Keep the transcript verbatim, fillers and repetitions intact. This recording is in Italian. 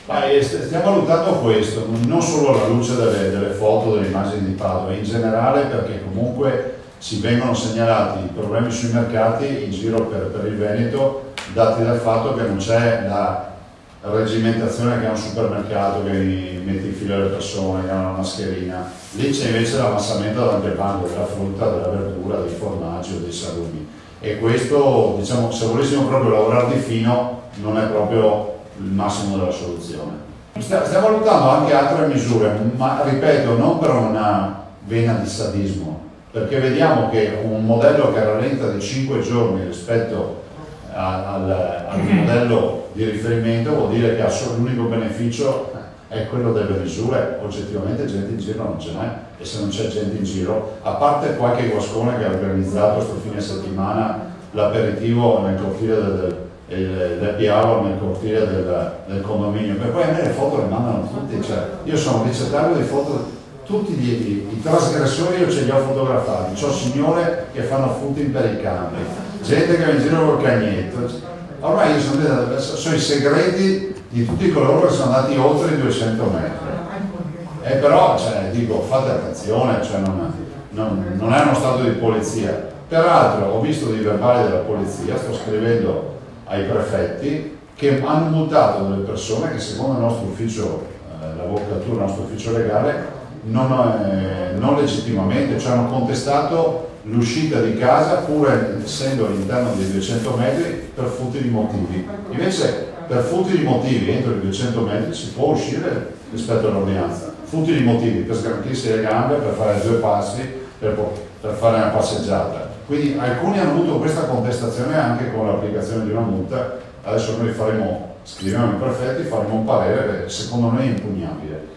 Ma stiamo valutando questo, non solo alla luce delle, delle foto, delle immagini di Padova, in generale, perché comunque ci vengono segnalati problemi sui mercati in giro per, per il Veneto, dati dal fatto che non c'è la regimentazione che ha un supermercato, che mette in fila le persone, che ha una mascherina. Lì c'è invece l'avanzamento davanti al banco della frutta, della verdura, dei formaggi o dei salumi. E questo, diciamo, se volessimo proprio lavorare di fino, non è proprio il massimo della soluzione. Stiamo valutando anche altre misure, ma ripeto, non per una vena di sadismo, perché vediamo che un modello che rallenta di cinque giorni rispetto al, al modello di riferimento vuol dire che l'unico beneficio è quello delle misure. Oggettivamente gente in giro non ce n'è, e se non c'è gente in giro, a parte qualche guascone che ha organizzato questo fine settimana l'aperitivo nel cortile del l'happy hour nel cortile del, del condominio, perché poi a me le foto le mandano tutti, cioè io sono ricettario di foto, tutti gli, i, i trasgressori io ce li ho fotografati, c'ho signore che fanno footing per i campi, gente che va in giro col cagnetto, ormai io sono, sono i segreti di tutti coloro che sono andati oltre i duecento metri, e però cioè, dico fate attenzione, cioè, non, non, non è uno stato di polizia. Peraltro ho visto dei verbali della polizia, sto scrivendo ai prefetti, che hanno multato delle persone che secondo il nostro ufficio, eh, l'avvocatura, il nostro ufficio legale, non, eh, non legittimamente, cioè hanno contestato l'uscita di casa pur essendo all'interno dei duecento metri per futili motivi. Invece per futili motivi entro i duecento metri si può uscire rispetto all'ordinanza. Futili motivi per sgranchissi le gambe, per fare due passi, per, per fare una passeggiata. Quindi alcuni hanno avuto questa contestazione anche con l'applicazione di una multa. Adesso noi faremo, scriviamo ai prefetti, faremo un parere che secondo noi è impugnabile.